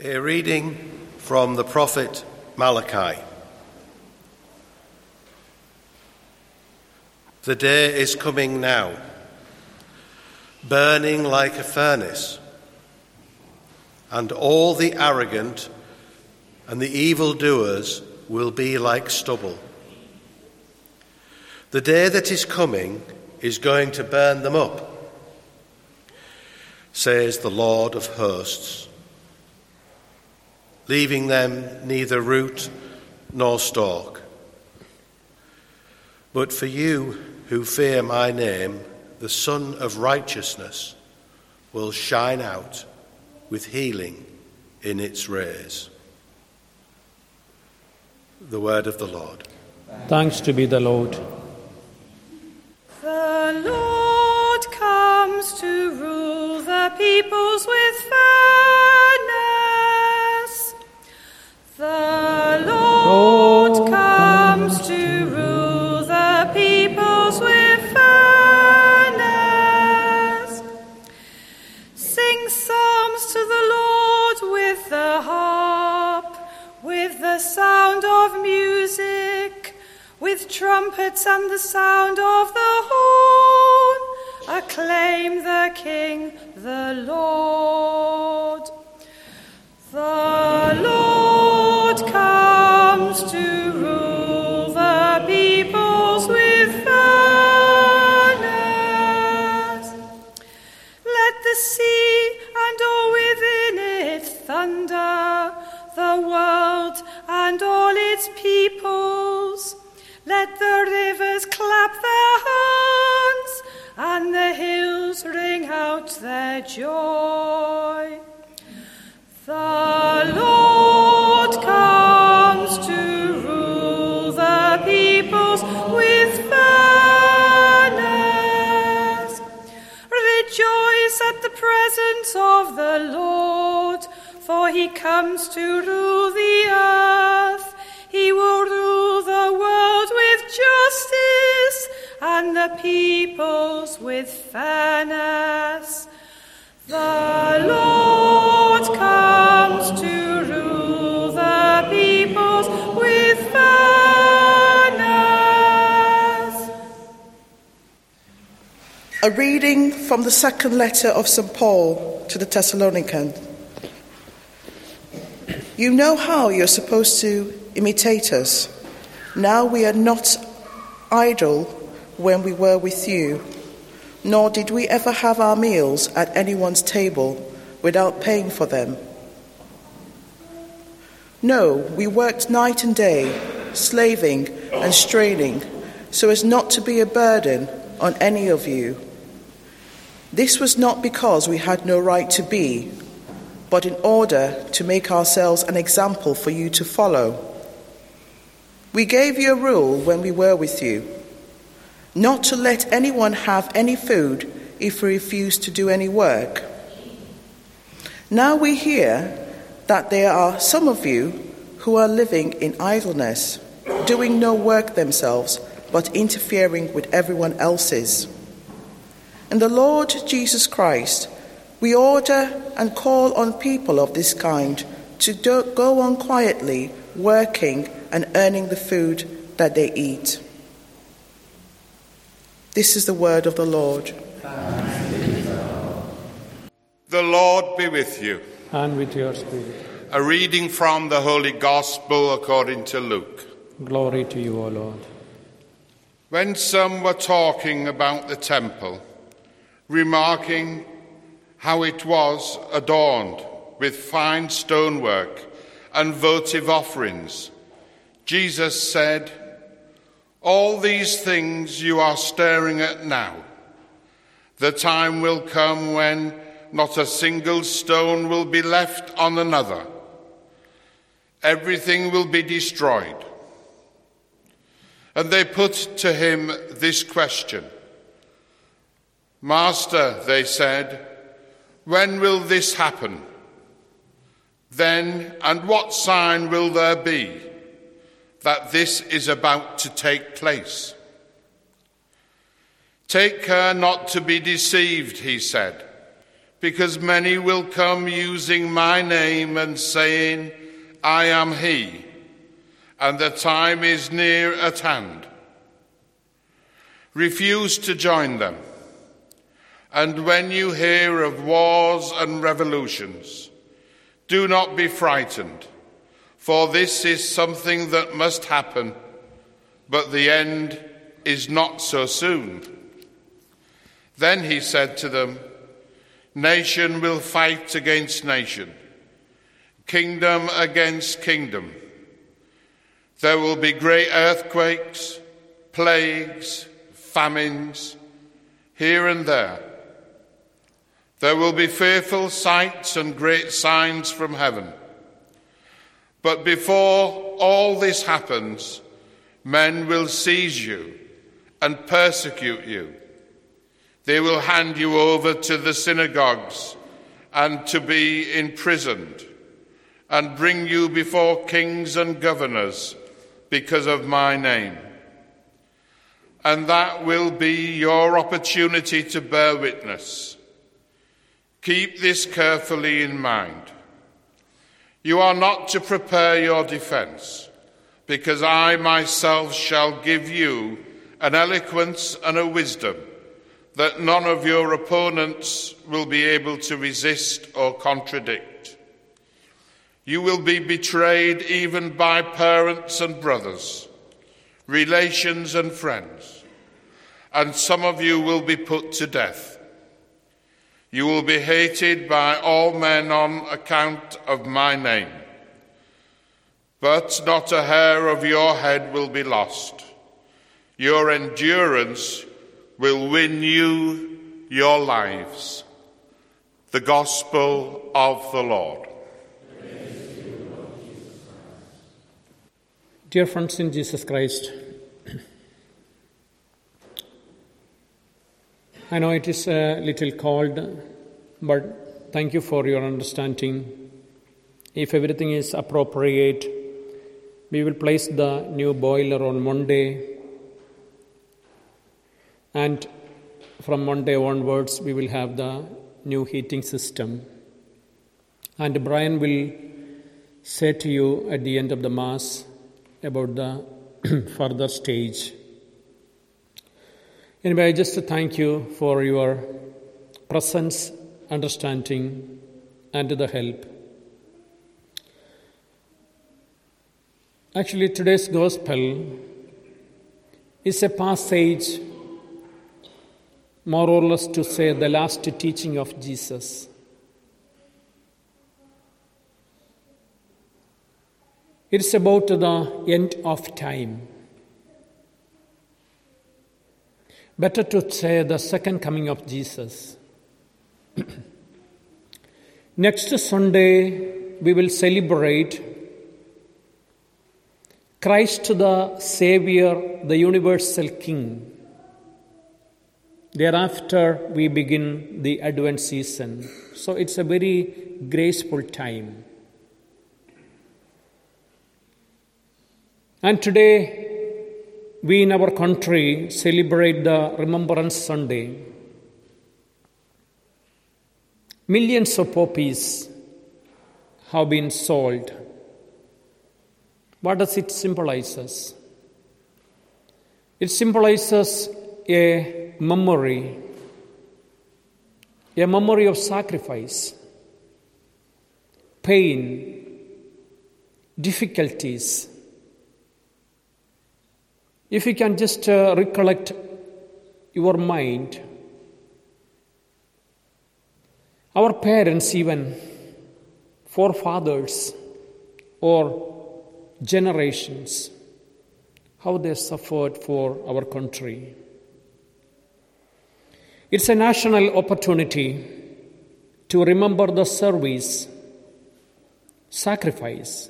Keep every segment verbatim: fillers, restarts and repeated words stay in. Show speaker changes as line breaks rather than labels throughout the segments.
A reading from the prophet Malachi. The day is coming now, burning like a furnace, and all the arrogant and the evildoers will be like stubble. The day that is coming is going to burn them up, says the Lord of hosts, leaving them neither root nor stalk. But for you who fear my name, the Sun of Righteousness will shine out with healing in its rays. The word of the Lord.
Thanks to be the Lord.
The Lord comes to rule the peoples with fairness. The Lord, Lord comes to rule the peoples with fairness. Sing psalms to the Lord with the harp, with the sound of music, with trumpets and the sound of the horn. Acclaim the King, the Lord. The Lord comes to rule the peoples with fairness. Let the sea and all within it thunder, the world and all its peoples. Let the rivers clap their hands, and the hills ring out their joy. The Lord comes to rule the peoples with fairness. Rejoice at the presence of the Lord, for he comes to rule the earth. He will rule the world with justice and the peoples with fairness. The Lord comes to rule the peoples with fairness.
A reading from the second letter of Saint Paul to the Thessalonians. You know how you're supposed to imitate us. Now we are not idle when we were with you, nor did we ever have our meals at anyone's table without paying for them. No, we worked night and day, slaving and straining, so as not to be a burden on any of you. This was not because we had no right to be, but in order to make ourselves an example for you to follow. We gave you a rule when we were with you, not to let anyone have any food if he refused to do any work. Now we hear that there are some of you who are living in idleness, doing no work themselves, but interfering with everyone else's. In the Lord Jesus Christ, we order and call on people of this kind to do, go on quietly, working and earning the food that they eat. This is the word of the Lord.
The Lord be with you.
And with your spirit.
A reading from the Holy Gospel according to Luke.
Glory to you, O Lord.
When some were talking about the temple, remarking how it was adorned with fine stonework and votive offerings, Jesus said, all these things you are staring at now. The time will come when not a single stone will be left on another. Everything will be destroyed. And they put to him this question. Master, they said, when will this happen? Then, and what sign will there be that this is about to take place? Take care not to be deceived, he said, because many will come using my name and saying, I am he, and the time is near at hand. Refuse to join them. And when you hear of wars and revolutions, do not be frightened, for this is something that must happen, but the end is not so soon. Then he said to them, nation will fight against nation, kingdom against kingdom. There will be great earthquakes, plagues, famines, here and there. There will be fearful sights and great signs from heaven. But before all this happens, men will seize you and persecute you. They will hand you over to the synagogues and to be imprisoned, and bring you before kings and governors because of my name. And that will be your opportunity to bear witness. Keep this carefully in mind. You are not to prepare your defense, because I myself shall give you an eloquence and a wisdom that none of your opponents will be able to resist or contradict. You will be betrayed even by parents and brothers, relations and friends, and some of you will be put to death. You will be hated by all men on account of my name, but not a hair of your head will be lost. Your endurance will win you your lives. The Gospel of the Lord.
Dear friends in Jesus Christ, I know it is a little cold, but thank you for your understanding. If everything is appropriate, we will place the new boiler on Monday, and from Monday onwards we will have the new heating system. And Brian will say to you at the end of the Mass about the further stage. Anyway, I just thank you for your presence, understanding, and the help. Actually, today's Gospel is a passage more or less to say the last teaching of Jesus. It's about the end of time. Better to say the second coming of Jesus. Next Sunday, we will celebrate Christ the Savior, the universal King. Thereafter, we begin the Advent season. So it's a very graceful time. And today, we in our country celebrate the Remembrance Sunday. Millions of poppies have been sold. What does it symbolize? It symbolizes a memory, a memory of sacrifice, pain, difficulties. If you can just uh, recollect your mind, our parents, even forefathers or generations, how they suffered for our country. It's a national opportunity to remember the service, sacrifice.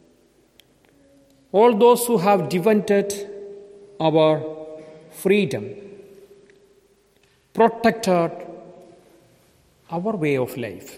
All those who have defended our freedom, protected our way of life.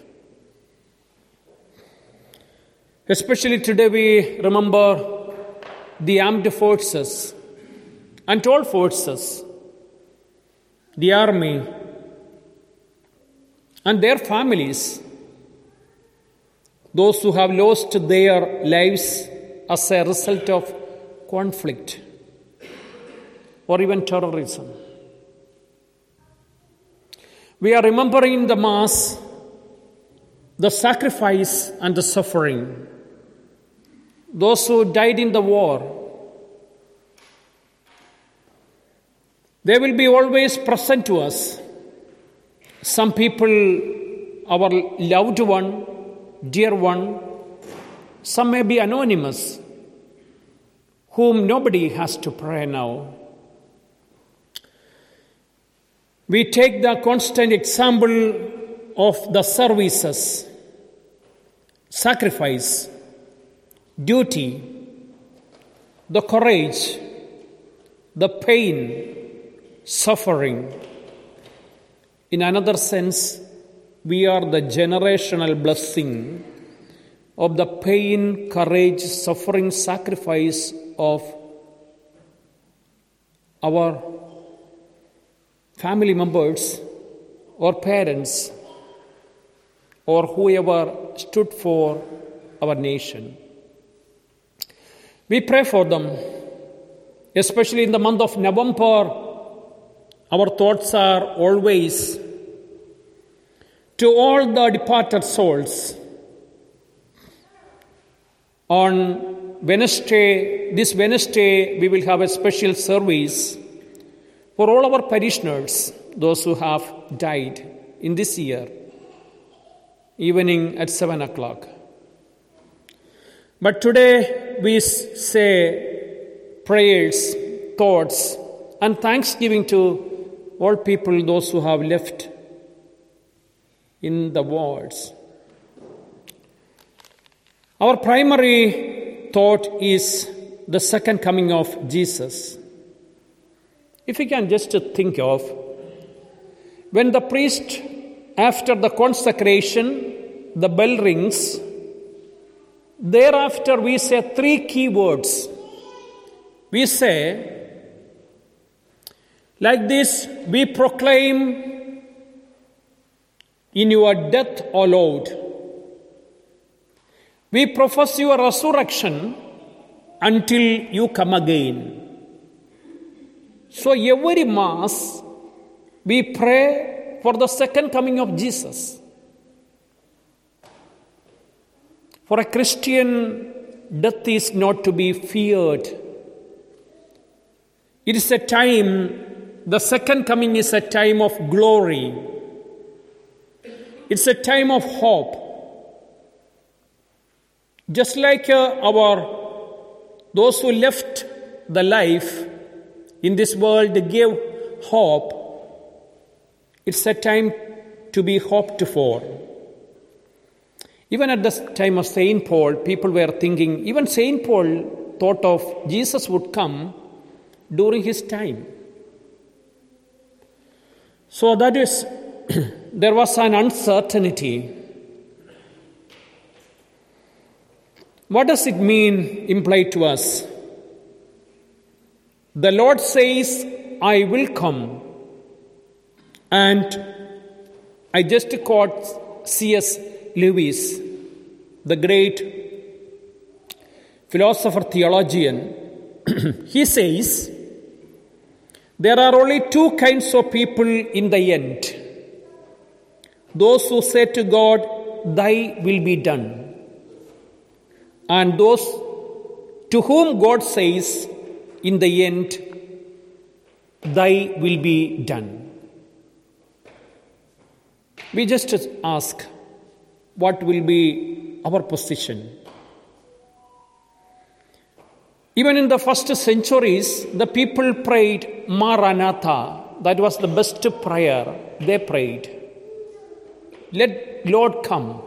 Especially today we remember the armed forces and all forces, the army and their families, those who have lost their lives as a result of conflict or even terrorism. We are remembering in the Mass the sacrifice and the suffering, those who died in the war. They will be always present to us. Some people, our loved one, dear one, some may be anonymous, whom nobody has to pray now. We take the constant example of the services, sacrifice, duty, the courage, the pain, suffering. In another sense, we are the generational blessing of the pain, courage, suffering, sacrifice of our family members or parents or whoever stood for our nation. We pray for them, especially in the month of November. Our thoughts are always to all the departed souls. On Wednesday, this Wednesday, we will have a special service for all our parishioners, those who have died in this year, evening at seven o'clock. But today we say prayers, thoughts, and thanksgiving to all people, those who have left in the wars. Our primary thought is the second coming of Jesus. If we can just think of, when the priest, after the consecration, the bell rings, thereafter we say three key words. We say, like this, we proclaim, in your death, O Lord. We profess your resurrection until you come again. So every Mass, we pray for the second coming of Jesus. For a Christian, death is not to be feared. It is a time, the second coming is a time of glory. It's a time of hope. Just like uh, our, those who left the life in this world gave hope, it's a time to be hoped for. Even at the time of Saint Paul, people were thinking, even Saint Paul thought of Jesus would come during his time. So that is, there was an uncertainty. What does it mean, imply to us? The Lord says, I will come. And I just quote C S Lewis, the great philosopher theologian. He says, there are only two kinds of people in the end. Those who say to God, thy will be done. And those to whom God says, in the end, thy will be done. We just ask, what will be our position? Even in the first centuries, the people prayed Maranatha. That was the best prayer they prayed. Let Lord come.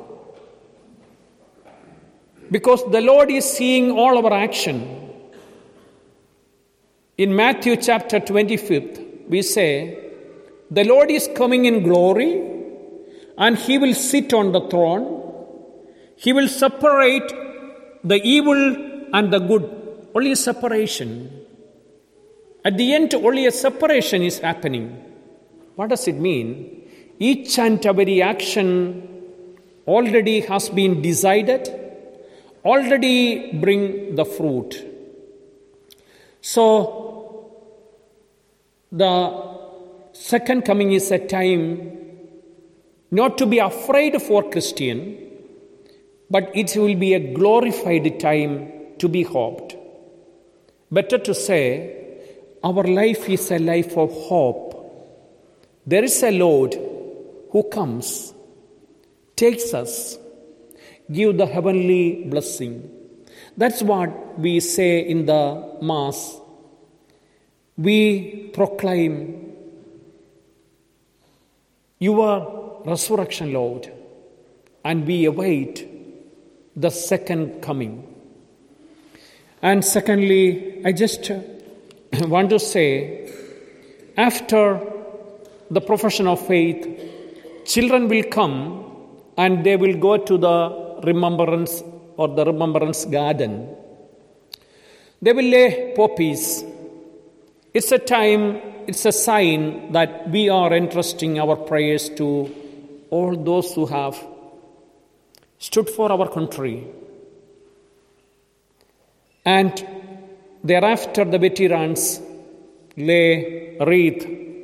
Because the Lord is seeing all our action. In Matthew chapter twenty-fifth, we say, the Lord is coming in glory, and he will sit on the throne. He will separate the evil and the good. Only a separation. At the end, only a separation is happening. What does it mean? Each and every action already has been decided, already bring the fruit. So, the second coming is a time not to be afraid for Christian, but it will be a glorified time to be hoped. Better to say, our life is a life of hope. There is a Lord who comes, takes us, give the heavenly blessing. That's what we say in the Mass. We proclaim your resurrection, Lord, and we await the second coming. And secondly, I just want to say, after the profession of faith, children will come and they will go to the remembrance or the remembrance garden. They will lay poppies. It's a time, it's a sign that we are entrusting our prayers to all those who have stood for our country. And thereafter the veterans lay wreath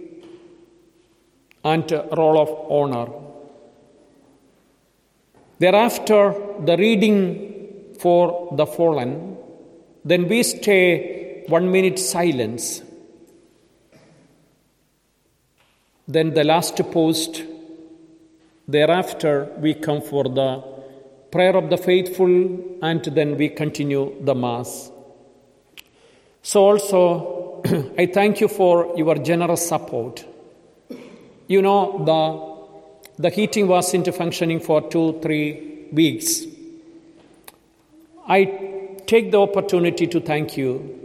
and roll of honor. Thereafter the reading for the fallen. Then we stay one minute silence. Then the last post. Thereafter we come for the prayer of the faithful, and then we continue the Mass. So also, I thank you for your generous support. You know, the, the heating was into functioning for two, three weeks. I take the opportunity to thank you,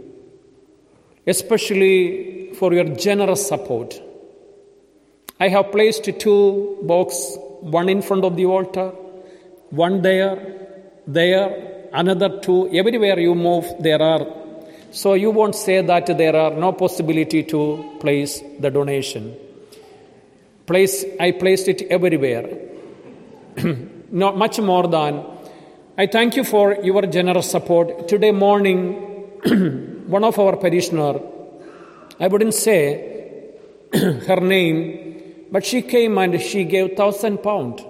especially for your generous support. I have placed two boxes, one in front of the altar, one there, there, another two. Everywhere you move, there are. So you won't say that there are no possibility to place the donation. Place, I placed it everywhere. Not much more than. I thank you for your generous support. Today morning, one of our parishioners, I wouldn't say her name, but she came and she gave thousand pound.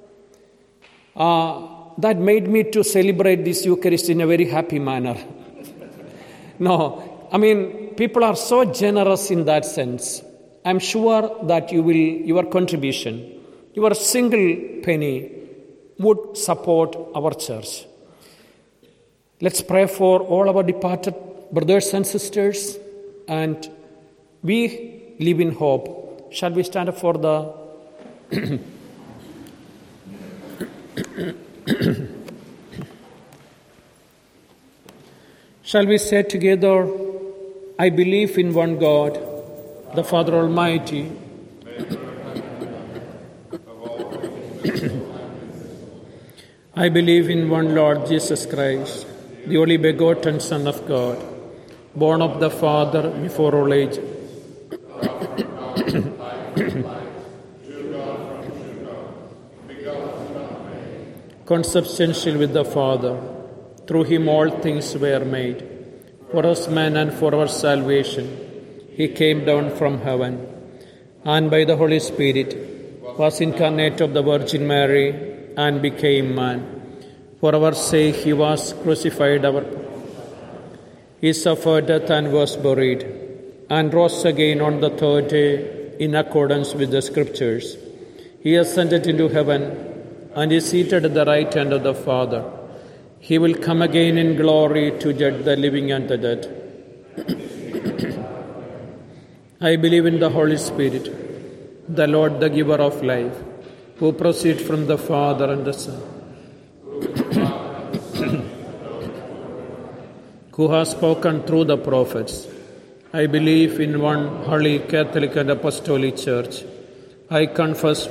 Uh, that made me to celebrate this Eucharist in a very happy manner. No, I mean, people are so generous in that sense. I'm sure that you will, your contribution, your single penny would support our church. Let's pray for all our departed brothers and sisters, and we live in hope. Shall we stand up for the Shall we say together, I believe in one God, the Father Almighty, I believe in one Lord Jesus Christ, the only begotten Son of God, born of the Father before all age, consubstantial with the Father. Through him all things were made. For us men and for our salvation, he came down from heaven, and by the Holy Spirit was incarnate of the Virgin Mary and became man. For our sake he was crucified. Our He suffered death and was buried, and rose again on the third day in accordance with the Scriptures. He ascended into heaven and is seated at the right hand of the Father. He will come again in glory to judge the living and the dead. I believe in the Holy Spirit, the Lord, the giver of life, who proceeds from the Father and the Son, who has spoken through the prophets. I believe in one holy Catholic and Apostolic Church. I confess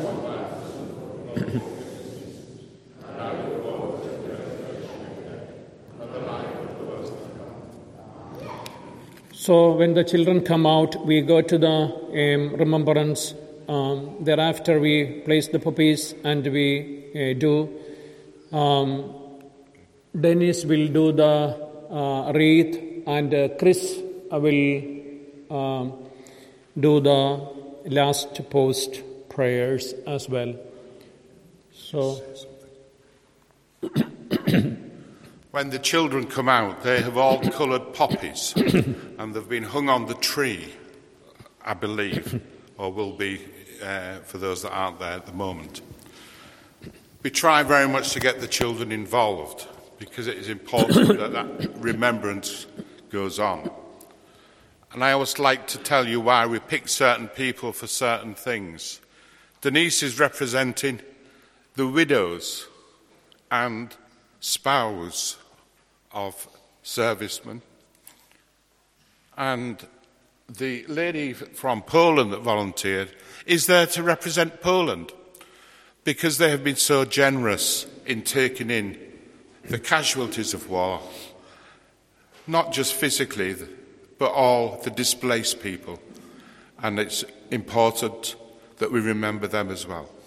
So when the children come out, we go to the um, remembrance um, thereafter we place the puppies and we uh, do. Um, Dennis will do the uh, wreath, and uh, Chris will um, do the last post prayers as well. So,
when the children come out, they have all coloured poppies, and they've been hung on the tree, I believe, or will be uh, for those that aren't there at the moment. We try very much to get the children involved, because it is important that that remembrance goes on. And I always like to tell you why we pick certain people for certain things. Denise is representing the widows and spouse of servicemen. And the lady from Poland that volunteered is there to represent Poland, because they have been so generous in taking in the casualties of war, not just physically, but all the displaced people. And it's important that we remember them as well.